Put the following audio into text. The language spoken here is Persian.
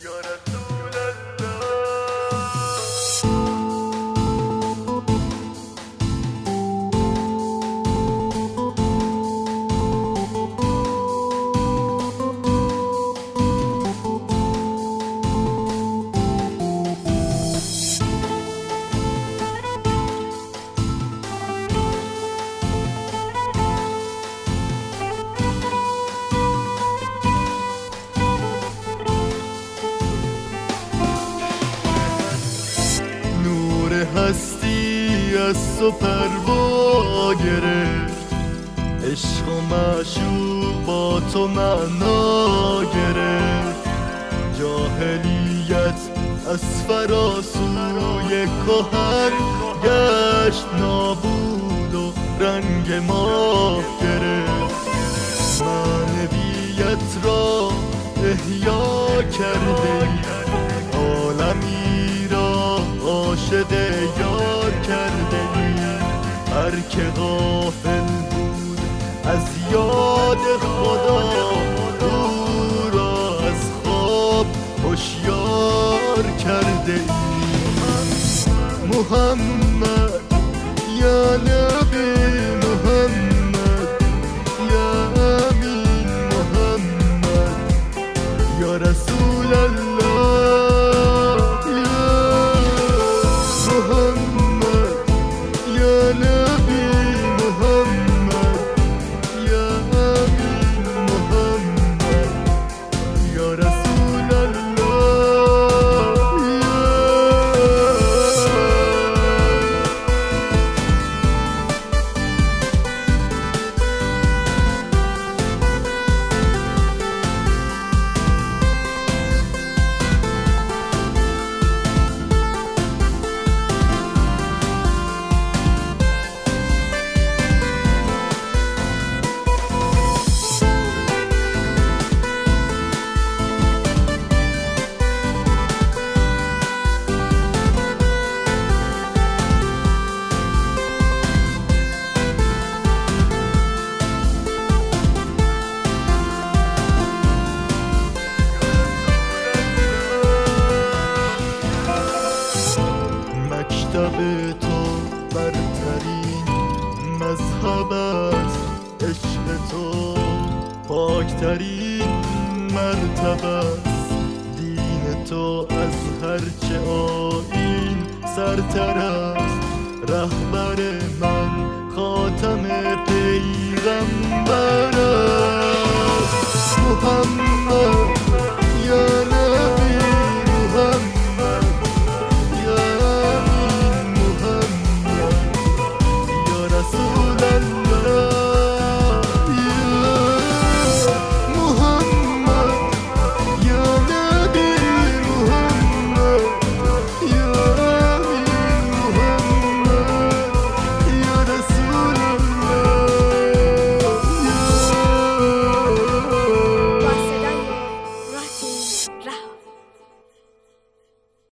هستی از تو پروا گرفت، عشق و معشوق با تو معنا گرفت. جاهلیت از فراسوی کهن گشت نابود و رنگ ما گرفت. معنویت را احیا کرده، عالمی را عاشق یار کرده. هر که غافل بود از یاد خدا، او را از خواب هوشیار کرده. محمد یا نبی محمد، یا امین محمد، یا رسول الله. مکتب تو برترین مذهب است، عشق تو پاکترین مرتبه است. دین تو از هرچه آیین سرتر است، رهبر من خاتم پیغمبر است.